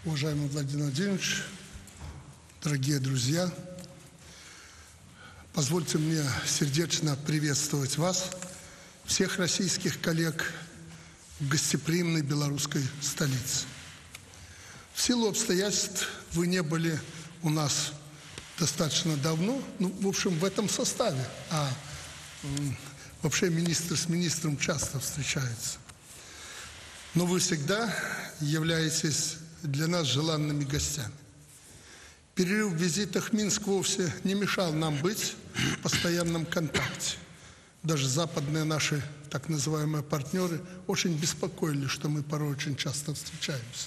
Уважаемый Владимир Владимирович, дорогие друзья, позвольте мне сердечно приветствовать вас, всех российских коллег в гостеприимной белорусской столице. В силу обстоятельств вы не были у нас достаточно давно, в общем, в этом составе, вообще министр с министром часто встречаются. Но вы всегда являетесь для нас желанными гостями. Перерыв в визитах в Минск вовсе не мешал нам быть в постоянном контакте. Даже западные наши так называемые партнеры очень беспокоили, что мы порой очень часто встречаемся.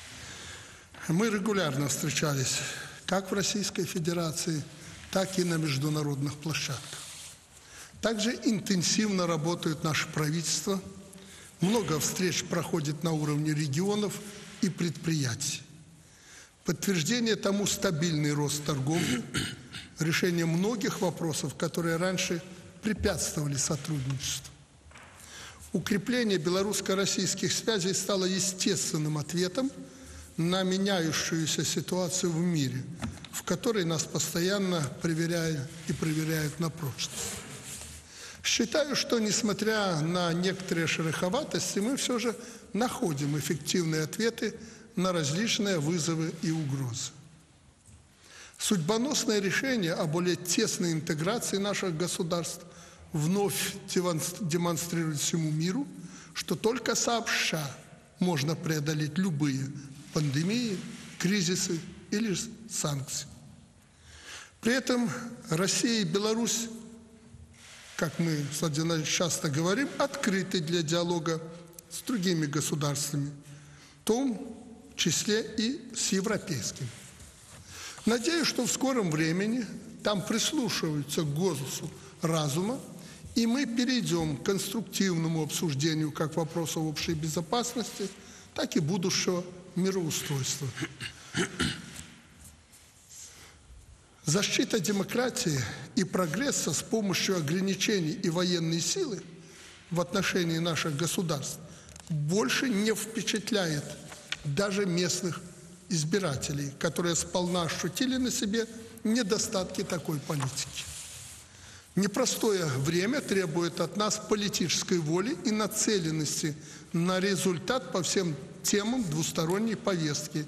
Мы регулярно встречались как в Российской Федерации, так и на международных площадках. Также интенсивно работают наши правительства. Много встреч проходит на уровне регионов и предприятий. Подтверждение тому стабильный рост торговли, решение многих вопросов, которые раньше препятствовали сотрудничеству. Укрепление белорусско-российских связей стало естественным ответом на меняющуюся ситуацию в мире, в которой нас постоянно проверяют на прочность. Считаю, что, несмотря на некоторые шероховатости, мы все же находим эффективные ответы на различные вызовы и угрозы. Судьбоносное решение о более тесной интеграции наших государств вновь демонстрирует всему миру, что только сообща можно преодолеть любые пандемии, кризисы или санкции. При этом Россия и Беларусь, как мы с Владимиром Владимировичем часто говорим, открыты для диалога с другими государствами, в том числе и с европейскими. Надеюсь, что в скором времени там прислушиваются к голосу разума, и мы перейдем к конструктивному обсуждению как вопросов общей безопасности, так и будущего мироустройства. Защита демократии и прогресса с помощью ограничений и военной силы в отношении наших государств больше не впечатляет даже местных избирателей, которые сполна ощутили на себе недостатки такой политики. Непростое время требует от нас политической воли и нацеленности на результат по всем темам двусторонней повестки.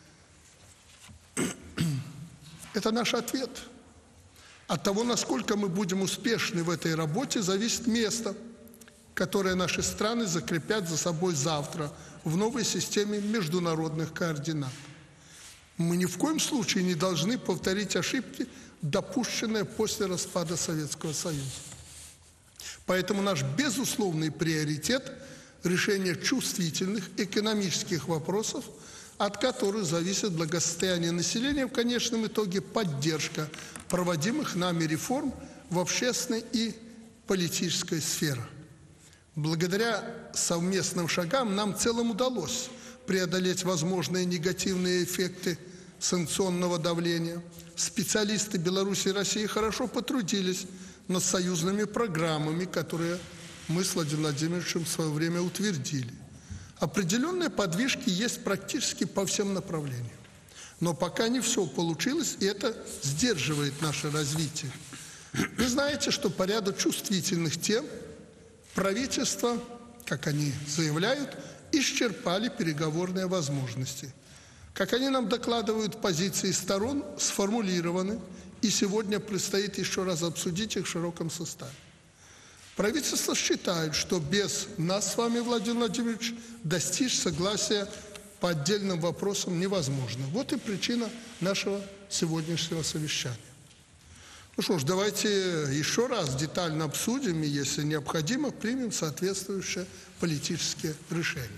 Это наш ответ. От того, насколько мы будем успешны в этой работе, зависит место, которое наши страны закрепят за собой завтра в новой системе международных координат. Мы ни в коем случае не должны повторить ошибки, допущенные после распада Советского Союза. Поэтому наш безусловный приоритет – решение чувствительных экономических вопросов, от которых зависит благосостояние населения, в конечном итоге поддержка проводимых нами реформ в общественной и политической сферах. Благодаря совместным шагам нам в целом удалось преодолеть возможные негативные эффекты санкционного давления. Специалисты Беларуси и России хорошо потрудились над союзными программами, которые мы с Владимиром Владимировичем в свое время утвердили. Определенные подвижки есть практически по всем направлениям. Но пока не все получилось, и это сдерживает наше развитие. Вы знаете, что по ряду чувствительных тем правительство, как они заявляют, исчерпали переговорные возможности. Как они нам докладывают, позиции сторон сформулированы, и сегодня предстоит еще раз обсудить их в широком составе. Правительство считает, что без нас с вами, Владимир Владимирович, достичь согласия по отдельным вопросам невозможно. Вот и причина нашего сегодняшнего совещания. Ну что ж, давайте еще раз детально обсудим и, если необходимо, примем соответствующие политические решения.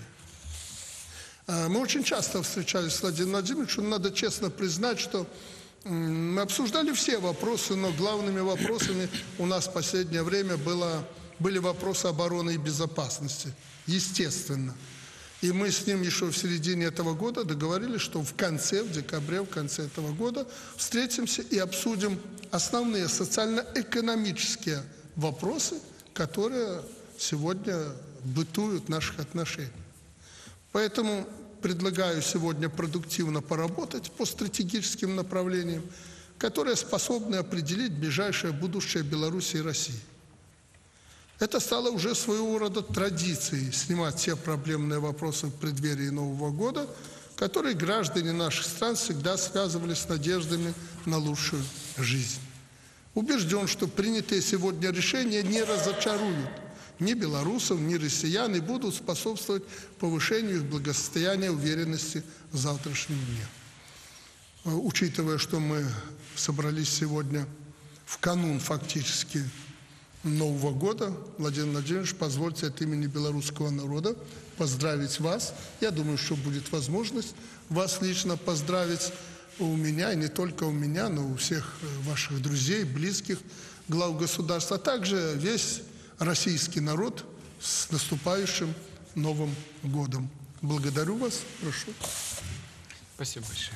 Мы очень часто встречались с Владимиром Владимировичем, надо честно признать, что мы обсуждали все вопросы, но главными вопросами у нас в последнее время были вопросы обороны и безопасности, естественно. И мы с ним еще в середине этого года договорились, что в декабре, в конце этого года встретимся и обсудим основные социально-экономические вопросы, которые сегодня бытуют в наших отношениях. Поэтому предлагаю сегодня продуктивно поработать по стратегическим направлениям, которые способны определить ближайшее будущее Беларуси и России. Это стало уже своего рода традицией снимать те проблемные вопросы в преддверии Нового года, которые граждане наших стран всегда связывали с надеждами на лучшую жизнь. Убежден, что принятые сегодня решения не разочаруют ни белорусов, ни россиян и будут способствовать повышению их благосостояния и уверенности в завтрашнем дне. Учитывая, что мы собрались сегодня в канун фактически Нового года, Владимир Владимирович, позвольте от имени белорусского народа поздравить вас. Я думаю, что будет возможность вас лично поздравить у меня, и не только у меня, но у всех ваших друзей, близких, глав государств, а также весь российский народ с наступающим Новым годом. Благодарю вас. Прошу. Спасибо большое.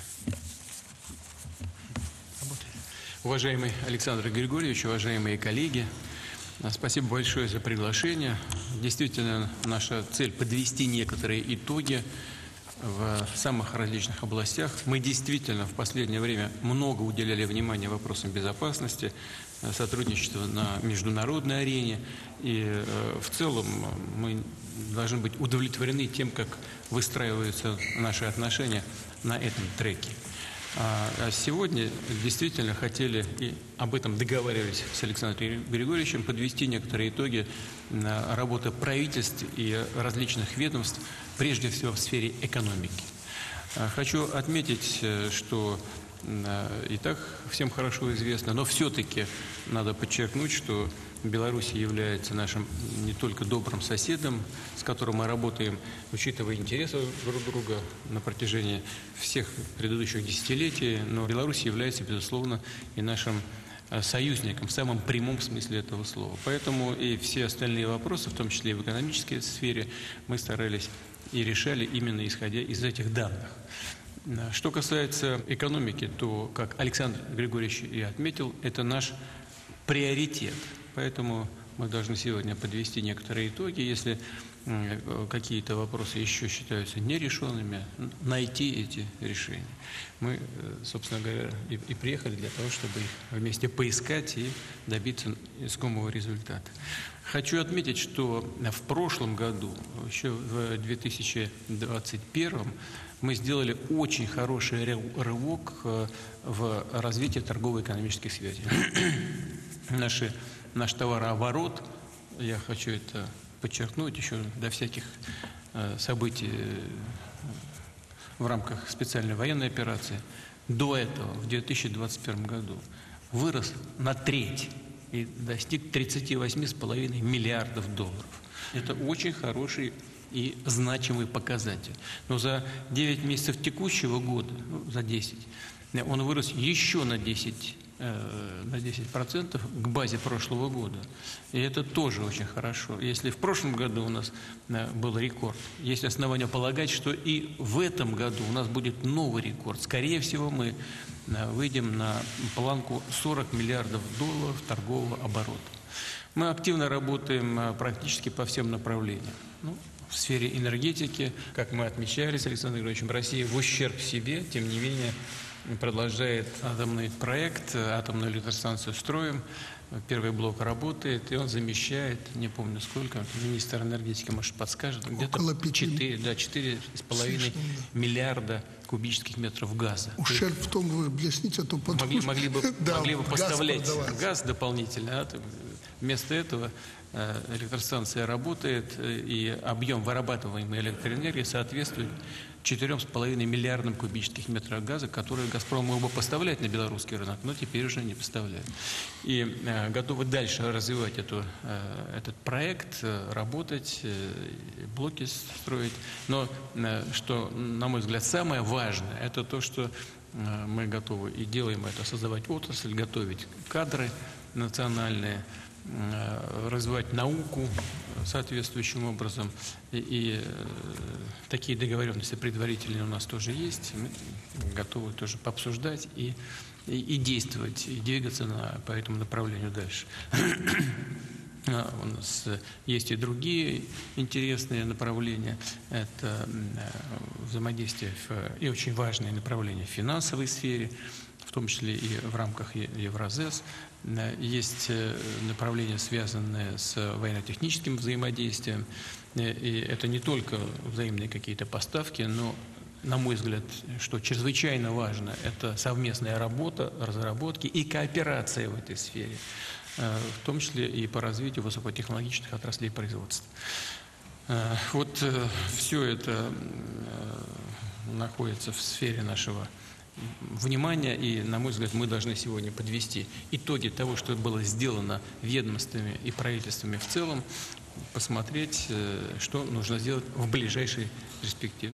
Уважаемый Александр Григорьевич, уважаемые коллеги, спасибо большое за приглашение. Действительно, наша цель – подвести некоторые итоги в самых различных областях. Мы действительно в последнее время много уделяли внимания вопросам безопасности, сотрудничества на международной арене. И в целом мы должны быть удовлетворены тем, как выстраиваются наши отношения на этом треке. А сегодня действительно хотели, и об этом договаривались с Александром Григорьевичем, подвести некоторые итоги работы правительств и различных ведомств, прежде всего в сфере экономики. Хочу отметить, что и так всем хорошо известно, но все-таки надо подчеркнуть, что Беларусь является нашим не только добрым соседом, с которым мы работаем, учитывая интересы друг друга на протяжении всех предыдущих десятилетий, но Беларусь является, безусловно, и нашим союзником в самом прямом смысле этого слова. Поэтому и все остальные вопросы, в том числе и в экономической сфере, мы старались и решали именно исходя из этих данных. Что касается экономики, то, как Александр Григорьевич и отметил, это наш приоритет. Поэтому мы должны сегодня подвести некоторые итоги. Если какие-то вопросы еще считаются нерешенными, найти эти решения. Мы, собственно говоря, и приехали для того, чтобы их вместе поискать и добиться искомого результата. Хочу отметить, что в прошлом году, еще в 2021, мы сделали очень хороший рывок в развитии торгово-экономических связей. Наш товарооборот, я хочу это подчеркнуть, еще до всяких событий в рамках специальной военной операции, до этого, в 2021 году, вырос на треть и достиг 38,5 миллиардов долларов. Это очень хороший и значимый показатель. Но за 9 месяцев текущего года, за 10, он вырос еще на 10% к базе прошлого года. И это тоже очень хорошо. Если в прошлом году у нас был рекорд, есть основания полагать, что и в этом году у нас будет новый рекорд. Скорее всего, мы выйдем на планку 40 миллиардов долларов торгового оборота. Мы активно работаем практически по всем направлениям. В сфере энергетики, как мы отмечали с Александром Григорьевичем, Россия в ущерб себе, тем не менее, продолжает атомный проект, атомную электростанцию строим. Первый блок работает, и он замещает, не помню сколько, министр энергетики, может, подскажет, где-то 4,5 миллиарда кубических метров газа. Ущерб в том, вы объясните, а то потом... Могли бы поставлять газ дополнительно, а вместо этого электростанция работает, и объем вырабатываемой электроэнергии соответствует 4,5 миллиардам кубических метров газа, которые «Газпром» мог бы поставлять на белорусский рынок, но теперь уже не поставляет. И готовы дальше развивать этот проект, работать, блоки строить. Но, что, на мой взгляд, самое важное, это то, что мы готовы и делаем это, создавать отрасль, готовить кадры национальные, развивать науку соответствующим образом. И такие договоренности предварительные у нас тоже есть. Мы готовы тоже пообсуждать и действовать, и двигаться по этому направлению дальше. У нас есть и другие интересные направления. Это взаимодействие и очень важные направления в финансовой сфере, в том числе и в рамках Евразес. Есть направления, связанные с военно-техническим взаимодействием. И это не только взаимные какие-то поставки, но, на мой взгляд, что чрезвычайно важно, это совместная работа, разработки и кооперация в этой сфере, в том числе и по развитию высокотехнологичных отраслей производства. Вот все это находится в сфере нашего внимания, и, на мой взгляд, мы должны сегодня подвести итоги того, что было сделано ведомствами и правительствами в целом, посмотреть, что нужно сделать в ближайшей перспективе.